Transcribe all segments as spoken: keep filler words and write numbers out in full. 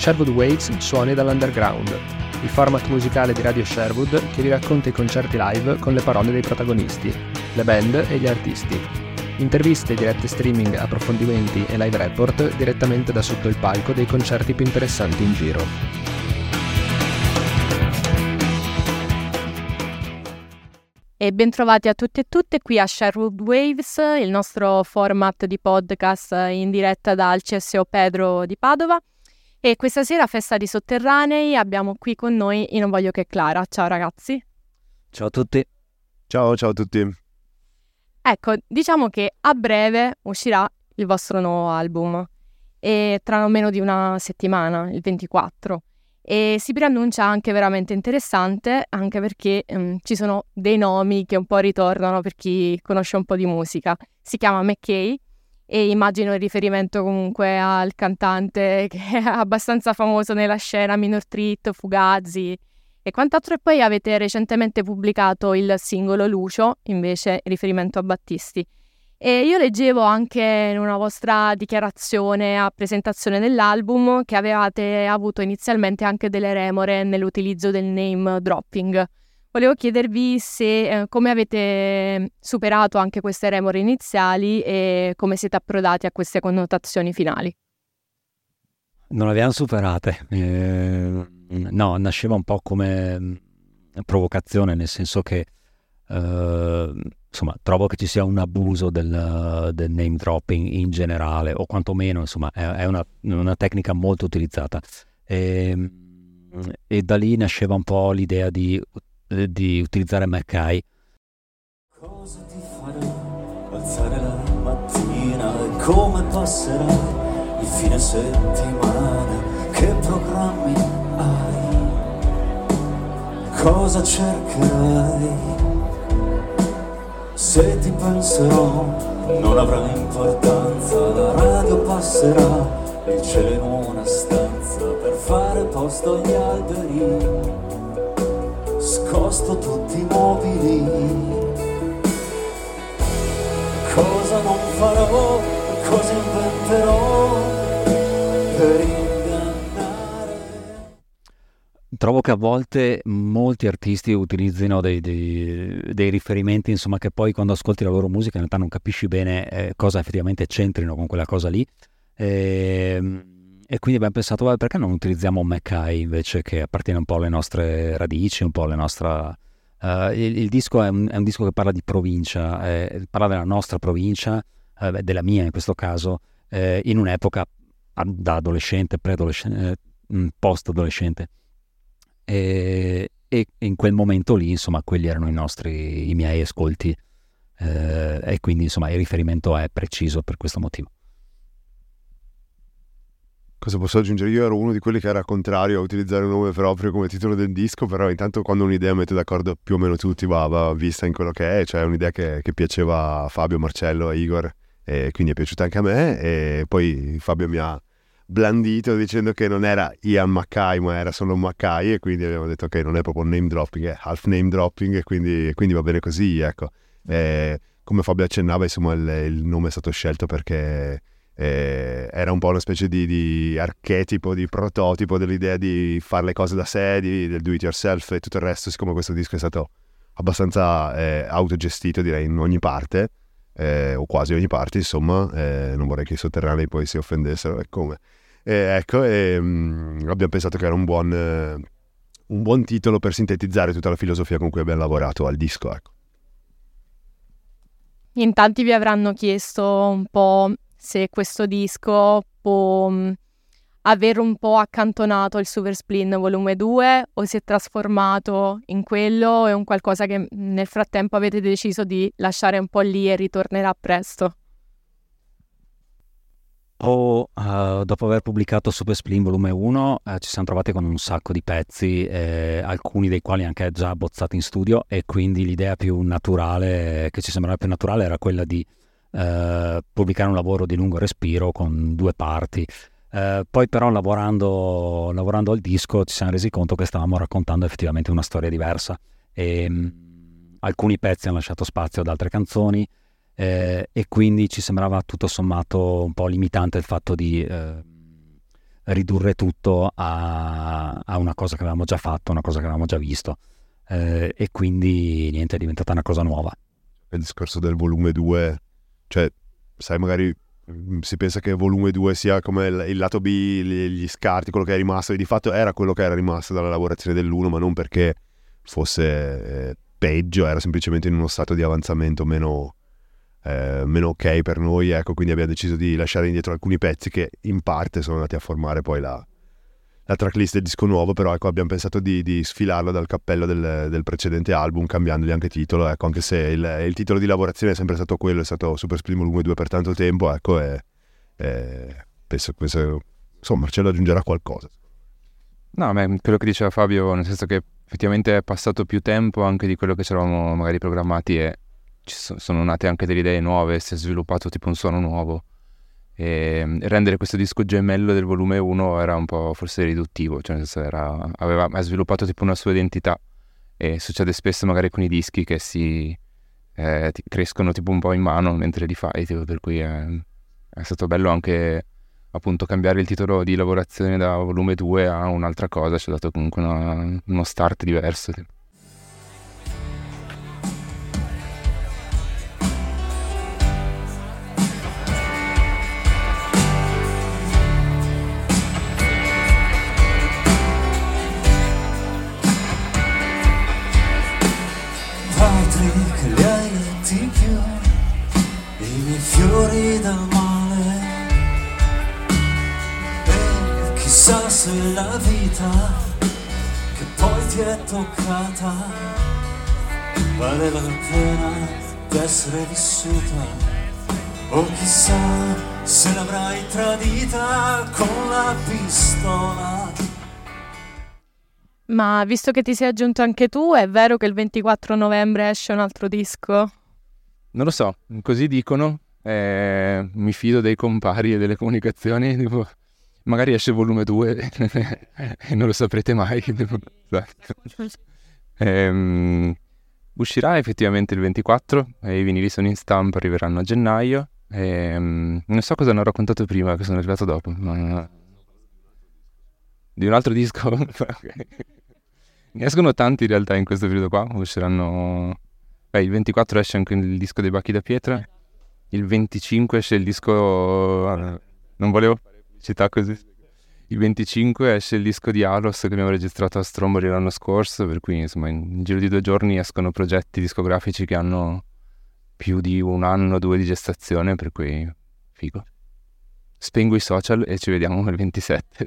Sherwood Waves, suoni dall'underground, il format musicale di Radio Sherwood che vi racconta i concerti live con le parole dei protagonisti, le band e gli artisti. Interviste, dirette streaming, approfondimenti e live report direttamente da sotto il palco dei concerti più interessanti in giro. E bentrovati a tutti e tutte qui a Sherwood Waves, il nostro format di podcast in diretta dal C S O Pedro di Padova. E questa sera, festa di sotterranei, abbiamo qui con noi I Non Voglio Che Clara. Ciao ragazzi. Ciao a tutti. Ciao, ciao a tutti. Ecco, diciamo che a breve uscirà il vostro nuovo album, e tra non meno di una settimana, il ventiquattro. E si preannuncia anche veramente interessante, anche perché um, ci sono dei nomi che un po' ritornano per chi conosce un po' di musica. Si chiama McKay e immagino il riferimento comunque al cantante che è abbastanza famoso nella scena, Minor Threat, Fugazi e quant'altro. E poi avete recentemente pubblicato il singolo Lucio, invece riferimento a Battisti. E io leggevo anche in una vostra dichiarazione a presentazione dell'album che avevate avuto inizialmente anche delle remore nell'utilizzo del name dropping. Volevo chiedervi se eh, come avete superato anche queste remore iniziali e come siete approdati a queste connotazioni finali. Non le abbiamo superate. Eh, no, nasceva un po' come provocazione, nel senso che eh, insomma, trovo che ci sia un abuso del, del name dropping in generale, o quantomeno insomma è, è una, una tecnica molto utilizzata, e, e da lì nasceva un po' l'idea di, di utilizzare McKay. Cosa ti farà alzare la mattina e come passerà il fine settimana, che programmi hai, cosa cercherai. Se ti penserò non avrà importanza, la radio passerà, il cielo in una stanza per fare posto agli alberi, scosto tutti i mobili. Cosa non farò, cosa inventerò per ingannare. Trovo che a volte molti artisti utilizzino dei, dei, dei riferimenti, insomma, che poi quando ascolti la loro musica in realtà non capisci bene eh, cosa effettivamente c'entrino con quella cosa lì. E, e quindi abbiamo pensato, vabbè, perché non utilizziamo McKay invece, che appartiene un po' alle nostre radici, un po' alle nostre... Uh, il, il disco è un, è un disco che parla di provincia, eh, parla della nostra provincia, eh, della mia in questo caso, eh, in un'epoca da adolescente, preadolescente, eh, post-adolescente. E, e in quel momento lì, insomma, quelli erano i nostri, i miei ascolti, eh, e quindi insomma il riferimento è preciso per questo motivo. Cosa posso aggiungere? Io ero uno di quelli che era contrario a utilizzare un nome proprio come titolo del disco, però intanto quando un'idea mette d'accordo più o meno tutti va, va vista in quello che è, cioè un'idea che, che piaceva a Fabio, Marcello e Igor, e quindi è piaciuta anche a me. E poi Fabio mi ha blandito dicendo che non era Ian McKay ma era solo McKay, e quindi abbiamo detto che okay, non è proprio name dropping, è half name dropping, e quindi, quindi va bene così, ecco. E come Fabio accennava, insomma, il, il nome è stato scelto perché eh, era un po' una specie di, di archetipo, di prototipo dell'idea di fare le cose da sé, di, del do it yourself e tutto il resto. Siccome questo disco è stato abbastanza eh, autogestito, direi, in ogni parte, eh, o quasi ogni parte, insomma, eh, non vorrei che i sotterranei poi si offendessero, e come Eh, ecco, e, mh, abbiamo pensato che era un buon, eh, un buon titolo per sintetizzare tutta la filosofia con cui abbiamo lavorato al disco, ecco. In tanti vi avranno chiesto un po' se questo disco può mh, aver un po' accantonato il Super Spleen volume due, o si è trasformato in quello, è un qualcosa che nel frattempo avete deciso di lasciare un po' lì e ritornerà presto. O uh, dopo aver pubblicato Super Spleen volume uno, uh, ci siamo trovati con un sacco di pezzi, eh, alcuni dei quali anche già abbozzati in studio, e quindi l'idea più naturale, che ci sembrava più naturale, era quella di uh, pubblicare un lavoro di lungo respiro con due parti. Uh, poi però lavorando, lavorando al disco ci siamo resi conto che stavamo raccontando effettivamente una storia diversa, e mh, alcuni pezzi hanno lasciato spazio ad altre canzoni. Eh, e quindi ci sembrava tutto sommato un po' limitante il fatto di eh, ridurre tutto a, a una cosa che avevamo già fatto, una cosa che avevamo già visto, eh, e quindi niente, è diventata una cosa nuova. Il discorso del volume due, cioè sai, magari si pensa che volume due sia come il, il lato B, gli, gli scarti, quello che è rimasto, e di fatto era quello che era rimasto dalla lavorazione dell'uno, ma non perché fosse eh, peggio, era semplicemente in uno stato di avanzamento meno, eh, meno ok per noi, ecco, quindi abbiamo deciso di lasciare indietro alcuni pezzi che in parte sono andati a formare poi la, la tracklist del disco nuovo, però ecco, abbiamo pensato di, di sfilarlo dal cappello del, del precedente album, cambiandogli anche titolo, ecco, anche se il, il titolo di lavorazione è sempre stato quello, è stato Super Spleen Volume due per tanto tempo, ecco, e, e penso, penso, insomma, Marcello aggiungerà qualcosa. No, ma quello che diceva Fabio, nel senso che effettivamente è passato più tempo anche di quello che ci eravamo magari programmati, e ci so- sono nate anche delle idee nuove, si è sviluppato tipo un suono nuovo, e rendere questo disco gemello del volume uno era un po' forse riduttivo, cioè nel senso era, aveva, ha sviluppato tipo una sua identità, e succede spesso magari con i dischi che si eh, ti crescono tipo un po' in mano mentre li fai, tipo, per cui è, è stato bello anche appunto cambiare il titolo di lavorazione da volume due a un'altra cosa, ci ha dato comunque una, uno start diverso, tipo. Che li hai letti più, i miei fiori dal male, e chissà se la vita che poi ti è toccata valeva la pena d'essere vissuta, o chissà se l'avrai tradita con la pistola. Ma visto che ti sei aggiunto anche tu, è vero che il ventiquattro novembre esce un altro disco? Non lo so, così dicono, eh, mi fido dei compari e delle comunicazioni, tipo, magari esce volume due e non lo saprete mai. ehm, uscirà effettivamente il ventiquattro, e i vinili sono in stampa, arriveranno a gennaio, ehm, non so cosa hanno raccontato prima, che sono arrivato dopo, ma... di un altro disco? Ne escono tanti in realtà in questo periodo qua, usciranno... Beh, il ventiquattro esce anche il disco dei Bacchi da Pietra, il venticinque esce il disco... non volevo fare pubblicità così. Il venticinque esce il disco di Alos che abbiamo registrato a Stromboli l'anno scorso, per cui insomma in giro di due giorni escono progetti discografici che hanno più di un anno o due di gestazione, per cui figo. Spengo i social e ci vediamo il ventisette.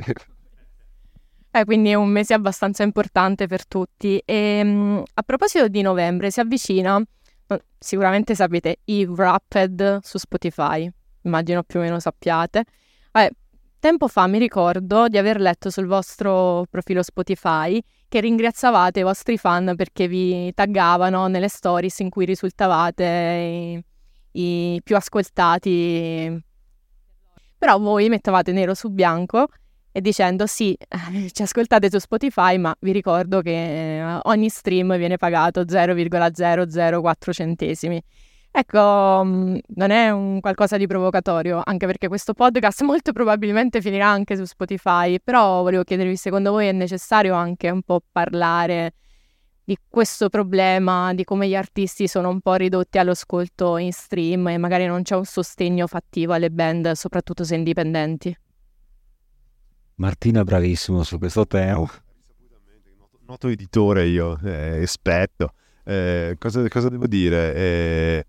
Eh, quindi è un mese abbastanza importante per tutti. E mh, a proposito di novembre, si avvicina, sicuramente sapete, i Wrapped su Spotify, immagino più o meno sappiate. Eh, tempo fa mi ricordo di aver letto sul vostro profilo Spotify che ringraziavate i vostri fan perché vi taggavano nelle stories in cui risultavate i, i più ascoltati. Però voi mettevate nero su bianco e dicendo sì, ci ascoltate su Spotify, ma vi ricordo che ogni stream viene pagato zero virgola zero zero quattro centesimi. Ecco, non è un qualcosa di provocatorio, anche perché questo podcast molto probabilmente finirà anche su Spotify, però volevo chiedervi, secondo voi è necessario anche un po' parlare di questo problema, di come gli artisti sono un po' ridotti all'ascolto in stream e magari non c'è un sostegno fattivo alle band, soprattutto se indipendenti? Martina è bravissimo su questo tema. Noto editore io, eh, esperto. Eh, cosa, cosa devo dire? Eh,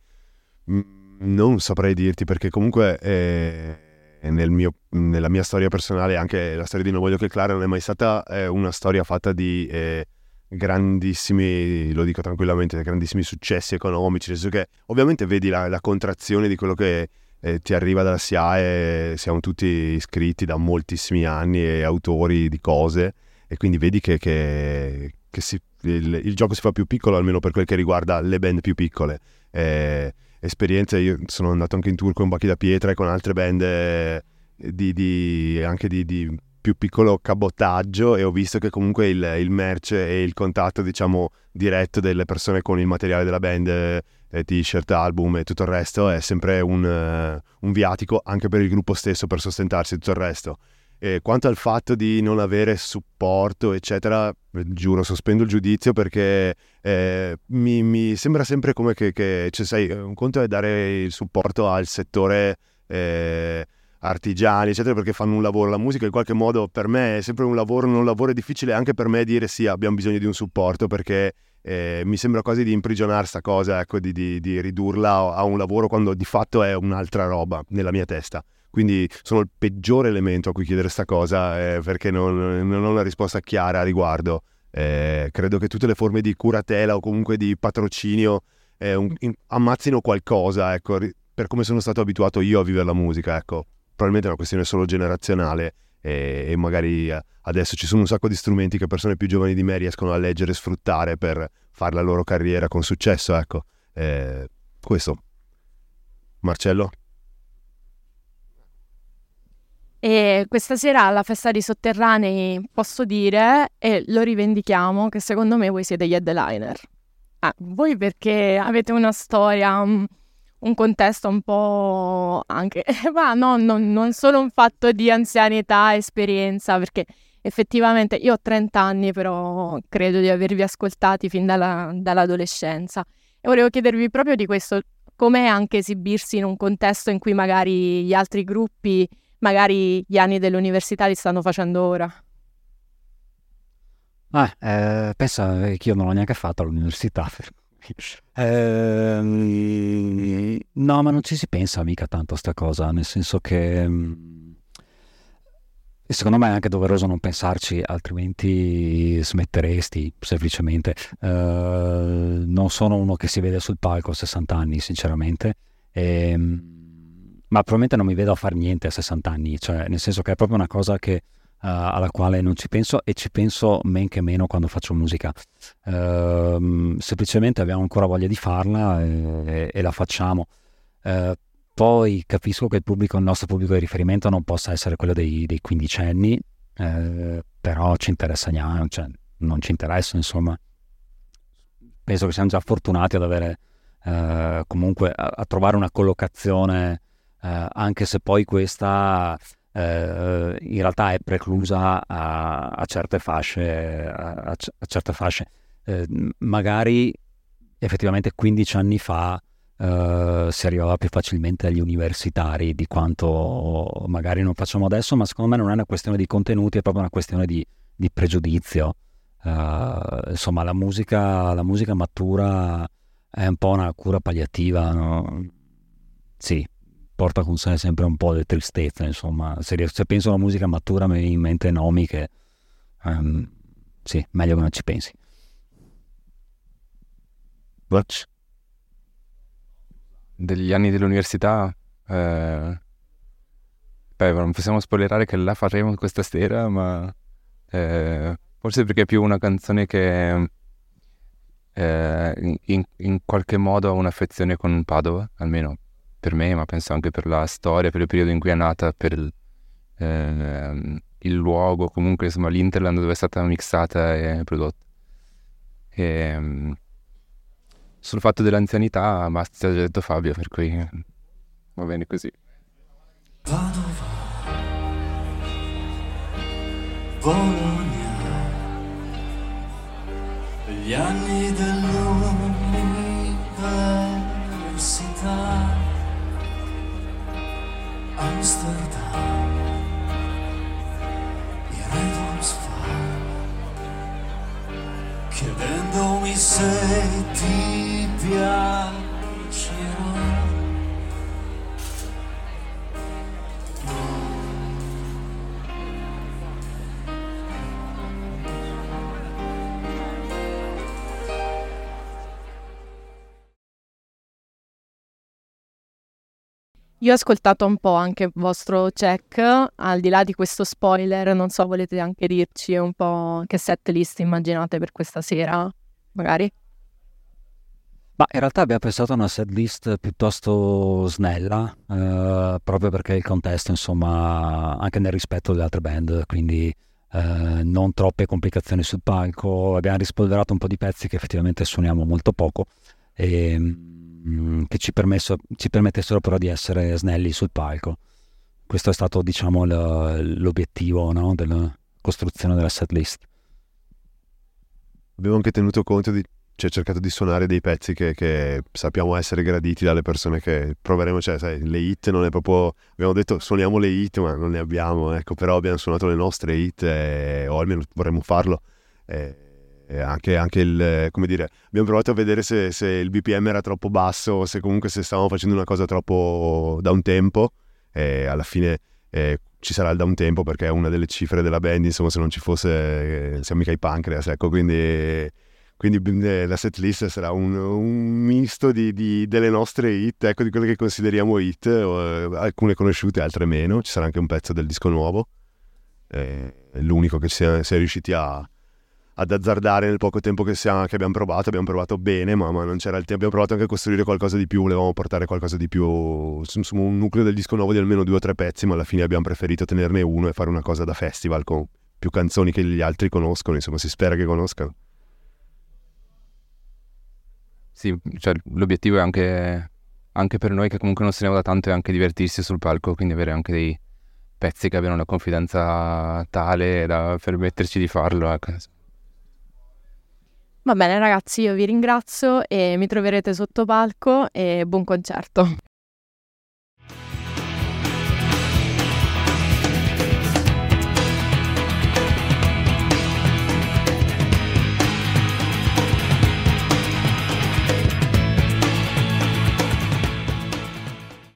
non saprei dirti, perché comunque eh, nel mio, nella mia storia personale, anche la storia di Non Voglio Che Clara non è mai stata eh, una storia fatta di eh, grandissimi, lo dico tranquillamente, grandissimi successi economici, nel senso che ovviamente vedi la, la contrazione di quello che eh, ti arriva dalla S I A E, siamo tutti iscritti da moltissimi anni e autori di cose, e quindi vedi che, che, che si, il, il gioco si fa più piccolo, almeno per quel che riguarda le band più piccole. Eh, esperienze, io sono andato anche in tour con Bacchi da Pietra e con altre band eh, di, di, anche di, di più piccolo cabotaggio, e ho visto che comunque il, il merch e il contatto, diciamo, diretto delle persone con il materiale della band, eh, t-shirt, album e tutto il resto, è sempre un, uh, un viatico anche per il gruppo stesso per sostentarsi, tutto il resto. Eh, quanto al fatto di non avere supporto, eccetera, giuro, sospendo il giudizio perché eh, mi, mi sembra sempre come che, che cioè, sai, un conto è dare il supporto al settore eh, artigiani, eccetera, perché fanno un lavoro. La musica in qualche modo per me è sempre un lavoro, non un lavoro, è difficile anche per me dire sì, abbiamo bisogno di un supporto, perché eh, mi sembra quasi di imprigionare sta cosa, ecco, di, di, di ridurla a un lavoro quando di fatto è un'altra roba nella mia testa. Quindi sono il peggiore elemento a cui chiedere sta cosa, eh, perché non, non ho una risposta chiara a riguardo. Eh, credo che tutte le forme di curatela o comunque di patrocinio eh, un, in, ammazzino qualcosa, ecco, per come sono stato abituato io a vivere la musica, ecco. Probabilmente è una questione solo generazionale e, e magari adesso ci sono un sacco di strumenti che persone più giovani di me riescono a leggere e sfruttare per fare la loro carriera con successo, ecco. Eh, questo. Marcello? E questa sera alla festa di Sotterranei posso dire, e lo rivendichiamo, che secondo me voi siete gli headliner. Ah, voi perché avete una storia, un, un contesto un po' anche, ma no, no, non solo un fatto di anzianità, esperienza, perché effettivamente io ho trenta anni, però credo di avervi ascoltati fin dalla, dall'adolescenza. E volevo chiedervi proprio di questo, com'è anche esibirsi in un contesto in cui magari gli altri gruppi, magari gli anni dell'università li stanno facendo ora. Ah, eh, pensa che io non l'ho neanche fatto all'università. eh, no, ma non ci si pensa mica tanto a sta cosa, nel senso che mh, secondo me è anche doveroso non pensarci, altrimenti smetteresti semplicemente. Eh, non sono uno che si vede sul palco a sessanta anni, sinceramente. E, ma probabilmente non mi vedo a fare niente a sessanta anni, cioè nel senso che è proprio una cosa che, uh, alla quale non ci penso, e ci penso men che meno quando faccio musica. Uh, semplicemente abbiamo ancora voglia di farla e, e la facciamo. Uh, poi capisco che il pubblico, il nostro pubblico di riferimento non possa essere quello dei, dei quindicenni, uh, però ci interessa niente, cioè non ci interessa, insomma. Penso che siamo già fortunati ad avere uh, comunque a, a trovare una collocazione. Uh, anche se poi questa uh, in realtà è preclusa a, a certe fasce, a, a certe fasce. Uh, magari effettivamente quindici anni fa uh, si arrivava più facilmente agli universitari di quanto magari non facciamo adesso, ma secondo me non è una questione di contenuti, è proprio una questione di, di pregiudizio. Uh, insomma, la musica, la musica matura è un po' una cura palliativa, no? Sì, porta con sé sempre un po' di tristezza, insomma. Se, se penso alla musica matura mi viene in mente nomi che um, sì, meglio che non ci pensi. What? Degli anni dell'università, eh, beh, non possiamo spoilerare che la faremo questa sera, ma eh, forse perché è più una canzone che eh, in, in qualche modo ha un'affezione con Padova, almeno per me, ma penso anche per la storia, per il periodo in cui è nata, per il, eh, il luogo, comunque insomma l'Interland dove è stata mixata e prodotta. E, sul fatto dell'anzianità, ma ti ha già detto Fabio, per cui va bene così. Padova, Bologna, gli anni dell'università, Amsterdam, i Red chiedendomi se ti piacerà. Io ho ascoltato un po' anche il vostro check, al di là di questo spoiler, non so, volete anche dirci un po' che set list immaginate per questa sera, magari? Ma in realtà abbiamo pensato a una set list piuttosto snella, eh, proprio perché il contesto, insomma, anche nel rispetto delle altre band, quindi eh, non troppe complicazioni sul palco. Abbiamo rispolverato un po' di pezzi che effettivamente suoniamo molto poco e che ci, permesso, ci permettessero però di essere snelli sul palco. questo è stato, diciamo, l- l'obiettivo, no? Della costruzione della setlist. Abbiamo anche tenuto conto di, cioè cercato di suonare dei pezzi che, che sappiamo essere graditi dalle persone che proveremo, cioè sai, le hit non è proprio, abbiamo detto suoniamo le hit ma non ne abbiamo, ecco, però abbiamo suonato le nostre hit e, o almeno vorremmo farlo. E, e anche, anche il, come dire, abbiamo provato a vedere se, se il B P M era troppo basso o se comunque se stavamo facendo una cosa troppo da un tempo, e alla fine eh, ci sarà il da un tempo perché è una delle cifre della band, insomma, se non ci fosse eh, siamo mica i Pancreas, ecco, quindi, quindi eh, la setlist sarà un, un misto di, di, delle nostre hit, ecco, di quelle che consideriamo hit, eh, alcune conosciute, altre meno. Ci sarà anche un pezzo del disco nuovo, eh, l'unico che si è, si è riusciti a ad azzardare nel poco tempo che, siamo, che abbiamo provato. Abbiamo provato bene, ma, ma non c'era il tempo. Abbiamo provato anche a costruire qualcosa di più, volevamo portare qualcosa di più su, su un nucleo del disco nuovo di almeno due o tre pezzi, ma alla fine abbiamo preferito tenerne uno e fare una cosa da festival con più canzoni che gli altri conoscono, insomma, si spera che conoscano. Sì, cioè l'obiettivo è anche, anche per noi che comunque non se ne va da tanto, è anche divertirsi sul palco, quindi avere anche dei pezzi che abbiano una confidenza tale da permetterci di farlo, ecco. Va bene ragazzi, io vi ringrazio e mi troverete sotto palco e buon concerto.